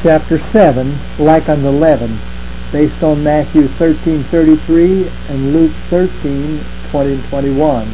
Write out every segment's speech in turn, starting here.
Chapter 7, Like unto leaven, based on Matthew 13:33 and Luke 13:20-21.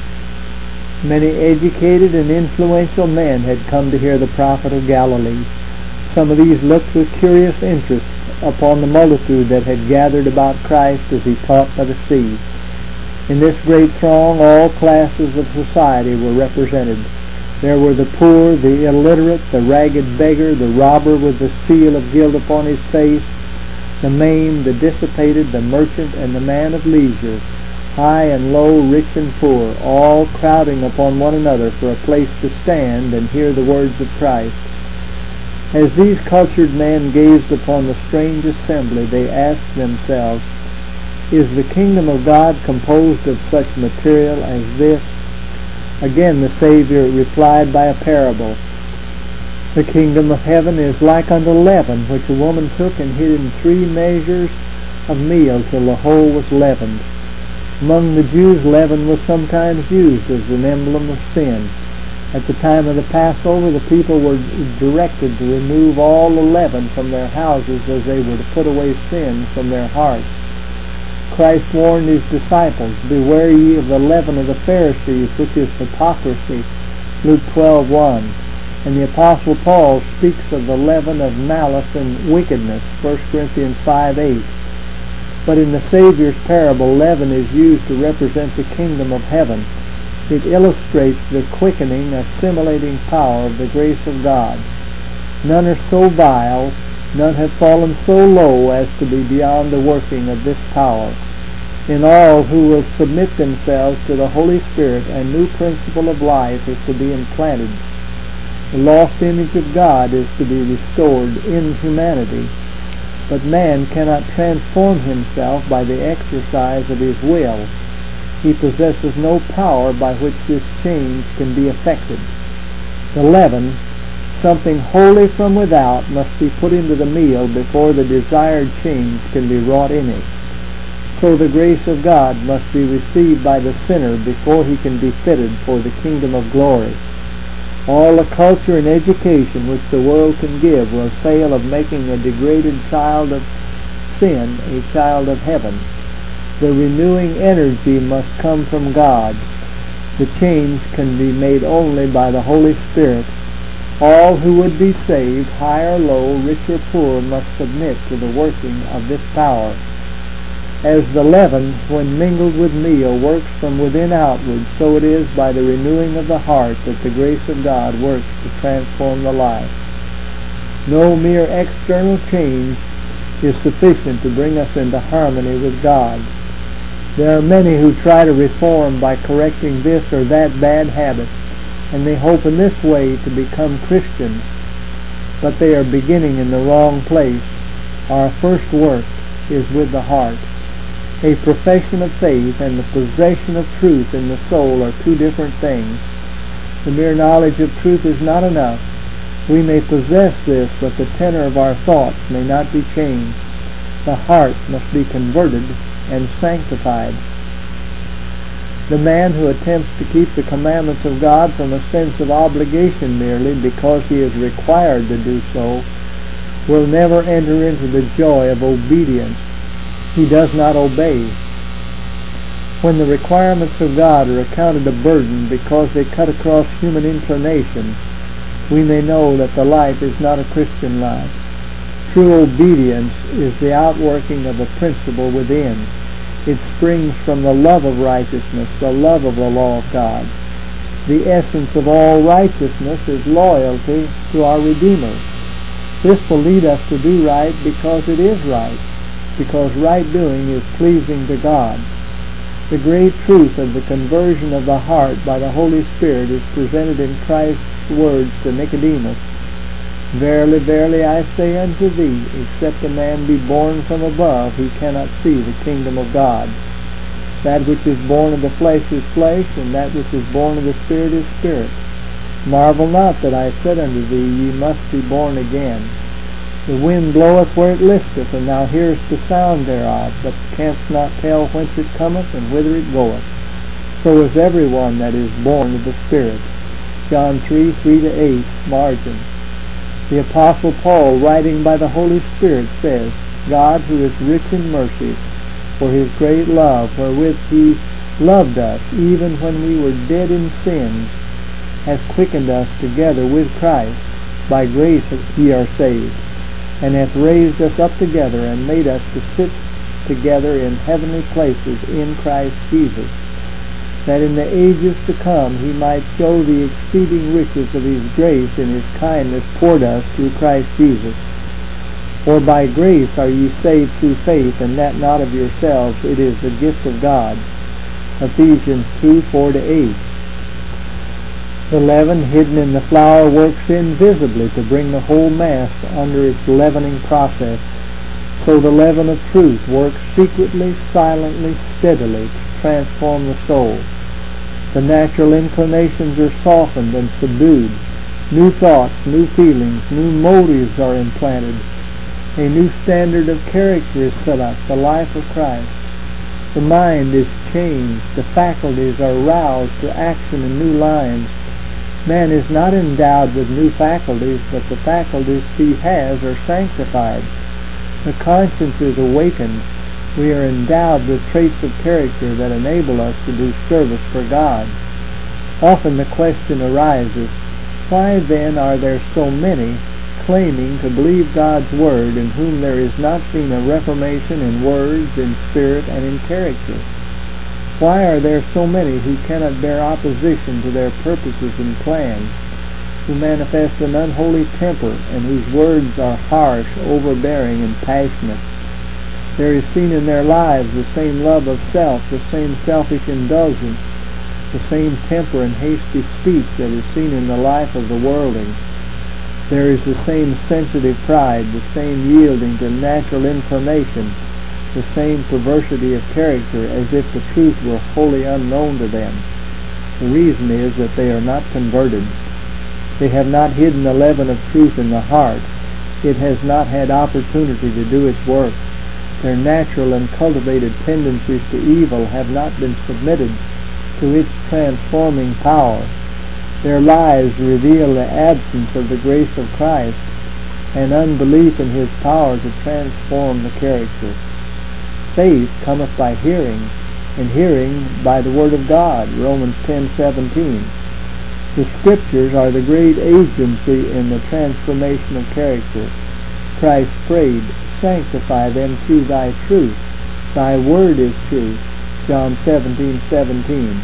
Many educated and influential men had come to hear the prophet of Galilee. Some of these looked with curious interest upon the multitude that had gathered about Christ as he taught by the sea. In this great throng all classes of society were represented. There were the poor, the illiterate, the ragged beggar, the robber with the seal of guilt upon his face, the maimed, the dissipated, the merchant, and the man of leisure, high and low, rich and poor, all crowding upon one another for a place to stand and hear the words of Christ. As these cultured men gazed upon the strange assembly, they asked themselves, "Is the kingdom of God composed of such material as this?" Again the Savior replied by a parable. "The kingdom of heaven is like unto leaven, which a woman took and hid in 3 measures of meal till the whole was leavened." Among the Jews, leaven was sometimes used as an emblem of sin. At the time of the Passover, the people were directed to remove all the leaven from their houses as they were to put away sin from their hearts. Christ warned his disciples, "Beware ye of the leaven of the Pharisees, which is hypocrisy," Luke 12:1. And the Apostle Paul speaks of the leaven of malice and wickedness, 1 Corinthians 5:8. But in the Savior's parable, leaven is used to represent the kingdom of heaven. It illustrates the quickening, assimilating power of the grace of God. None are so vile, none have fallen so low as to be beyond the working of this power. In all who will submit themselves to the Holy Spirit, a new principle of life is to be implanted. The lost image of God is to be restored in humanity. But man cannot transform himself by the exercise of his will. He possesses no power by which this change can be effected. The leaven, something wholly from without, must be put into the meal before the desired change can be wrought in it. So the grace of God must be received by the sinner before he can be fitted for the kingdom of glory. All the culture and education which the world can give will fail of making a degraded child of sin a child of heaven. The renewing energy must come from God. The change can be made only by the Holy Spirit. All who would be saved, high or low, rich or poor, must submit to the working of this power. As the leaven, when mingled with meal, works from within outward, so it is by the renewing of the heart that the grace of God works to transform the life. No mere external change is sufficient to bring us into harmony with God. There are many who try to reform by correcting this or that bad habit, and they hope in this way to become Christians, but they are beginning in the wrong place. Our first work is with the heart. A profession of faith and the possession of truth in the soul are 2 different things. The mere knowledge of truth is not enough. We may possess this, but the tenor of our thoughts may not be changed. The heart must be converted and sanctified. The man who attempts to keep the commandments of God from a sense of obligation merely because he is required to do so will never enter into the joy of obedience. He does not obey. When the requirements of God are accounted a burden because they cut across human inclination, we may know that the life is not a Christian life. True obedience is the outworking of a principle within. It springs from the love of righteousness, the love of the law of God. The essence of all righteousness is loyalty to our Redeemer. This will lead us to do right because it is right, because right doing is pleasing to God. The great truth of the conversion of the heart by the Holy Spirit is presented in Christ's words to Nicodemus. "Verily, verily, I say unto thee, except a man be born from above, he cannot see the kingdom of God. That which is born of the flesh is flesh, and that which is born of the Spirit is spirit. Marvel not that I said unto thee, ye must be born again. The wind bloweth where it listeth, and thou hearest the sound thereof, but canst not tell whence it cometh and whither it goeth. So is every one that is born of the Spirit." John 3:3-8, margin. The Apostle Paul, writing by the Holy Spirit, says, God, who is rich in mercy, for his great love wherewith he loved us, even when we were dead in sins, has quickened us together with Christ. By grace ye are saved, and hath raised us up together, and made us to sit together in heavenly places in Christ Jesus, that in the ages to come he might show the exceeding riches of his grace in his kindness toward us through Christ Jesus. For by grace are ye saved through faith, and that not of yourselves, it is the gift of God. Ephesians 2:4-8. The leaven hidden in the flour works invisibly to bring the whole mass under its leavening process. So the leaven of truth works secretly, silently, steadily to transform the soul. The natural inclinations are softened and subdued. New thoughts, new feelings, new motives are implanted. A new standard of character is set up, the life of Christ. The mind is changed. The faculties are roused to action in new lines. Man is not endowed with new faculties, but the faculties he has are sanctified. The conscience is awakened. We are endowed with traits of character that enable us to do service for God. Often the question arises, why then are there so many claiming to believe God's Word in whom there is not seen a reformation in words, in spirit, and in character? Why are there so many who cannot bear opposition to their purposes and plans, who manifest an unholy temper, and whose words are harsh, overbearing, and passionate? There is seen in their lives the same love of self, the same selfish indulgence, the same temper and hasty speech that is seen in the life of the worldling. There is the same sensitive pride, the same yielding to natural inclination, the same perversity of character, as if the truth were wholly unknown to them. The reason is that they are not converted. They have not hidden the leaven of truth in the heart. It has not had opportunity to do its work. Their natural and cultivated tendencies to evil have not been submitted to its transforming power. Their lives reveal the absence of the grace of Christ and unbelief in his power to transform the character. Faith cometh by hearing, and hearing by the Word of God, Romans 10:17. The Scriptures are the great agency in the transformation of character. Christ prayed, sanctify them through thy truth. Thy word is truth, John 17:17.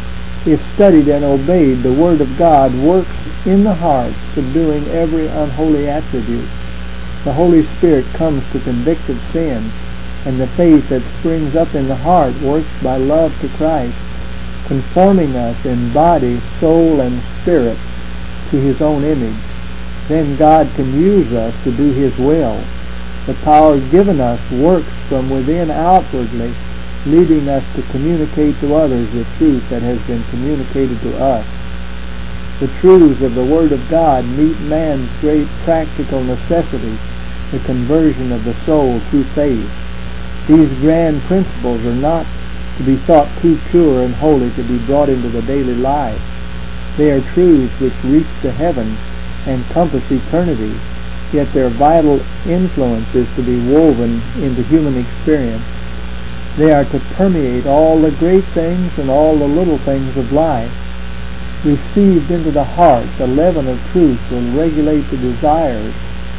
If studied and obeyed, the Word of God works in the heart, subduing every unholy attribute. The Holy Spirit comes to convict of sin, and the faith that springs up in the heart works by love to Christ, conforming us in body, soul, and spirit to his own image. Then God can use us to do his will. The power given us works from within outwardly, leading us to communicate to others the truth that has been communicated to us. The truths of the Word of God meet man's great practical necessity, the conversion of the soul through faith. These grand principles are not to be thought too pure and holy to be brought into the daily life. They are truths which reach to heaven and compass eternity, yet their vital influence is to be woven into human experience. They are to permeate all the great things and all the little things of life. Received into the heart, the leaven of truth will regulate the desires,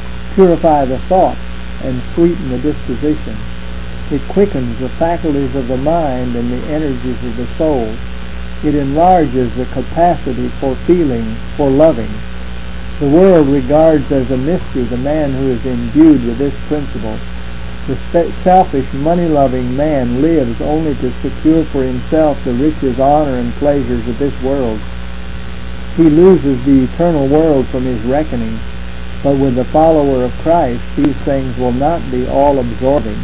purify the thoughts, and sweeten the disposition. It quickens the faculties of the mind and the energies of the soul. It enlarges the capacity for feeling, for loving. The world regards as a mystery the man who is imbued with this principle. The selfish, money-loving man lives only to secure for himself the riches, honor, and pleasures of this world. He loses the eternal world from his reckoning, but with the follower of Christ, these things will not be all-absorbing.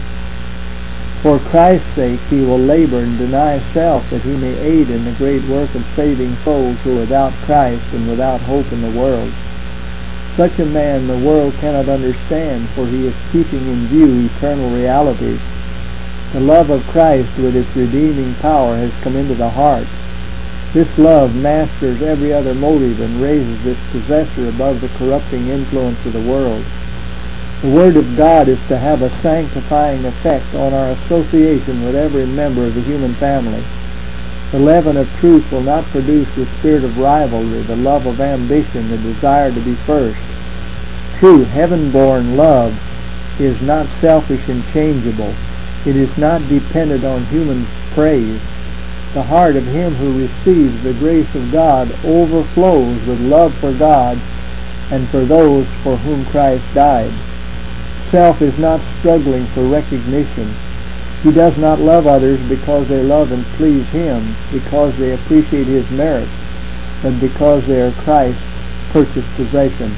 For Christ's sake he will labor and deny self that he may aid in the great work of saving souls who are without Christ and without hope in the world. Such a man the world cannot understand, for he is keeping in view eternal realities. The love of Christ with its redeeming power has come into the heart. This love masters every other motive and raises its possessor above the corrupting influence of the world. The Word of God is to have a sanctifying effect on our association with every member of the human family. The leaven of truth will not produce the spirit of rivalry, the love of ambition, the desire to be first. True heaven-born love is not selfish and changeable. It is not dependent on human praise. The heart of him who receives the grace of God overflows with love for God and for those for whom Christ died. Self is not struggling for recognition. He does not love others because they love and please him, because they appreciate his merits, but because they are Christ's purchased possession.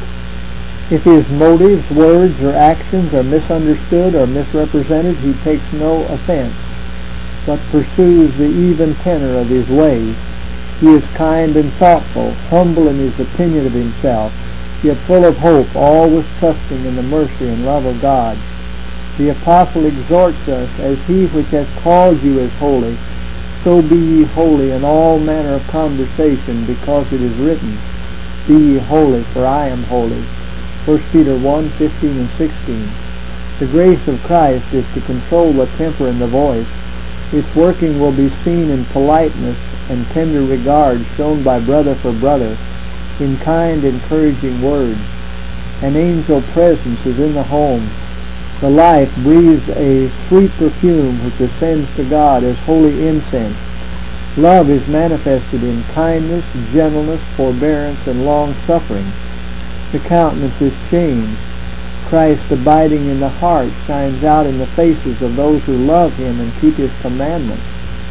If his motives, words, or actions are misunderstood or misrepresented, he takes no offense, but pursues the even tenor of his ways. He is kind and thoughtful, humble in his opinion of himself, yet full of hope, always trusting in the mercy and love of God. The apostle exhorts us, as he which has called you is holy, so be ye holy in all manner of conversation, because it is written, Be ye holy, for I am holy. 1 Peter 1:15 and 16. The grace of Christ is to control the temper and the voice. Its working will be seen in politeness and tender regard shown by brother for brother, in kind, encouraging words. An angel presence is in the home. The life breathes a sweet perfume which ascends to God as holy incense. Love is manifested in kindness, gentleness, forbearance, and long-suffering. The countenance is changed. Christ abiding in the heart shines out in the faces of those who love him and keep his commandments.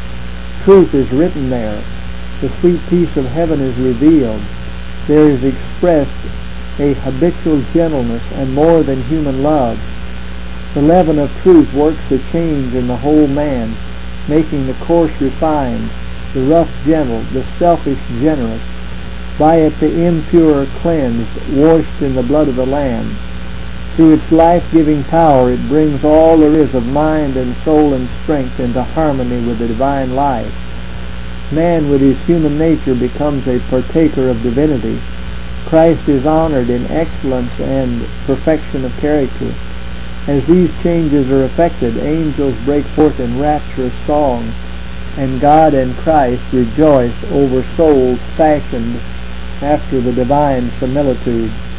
Truth is written there. The sweet peace of heaven is revealed. There is expressed a habitual gentleness and more than human love. The leaven of truth works a change in the whole man, making the coarse refined, the rough gentle, the selfish generous. By it the impure cleansed, washed in the blood of the Lamb. Through its life-giving power it brings all there is of mind and soul and strength into harmony with the divine life. Man with his human nature becomes a partaker of divinity. Christ is honored in excellence and perfection of character. As these changes are effected, angels break forth in rapturous song, and God and Christ rejoice over souls fashioned after the divine similitude.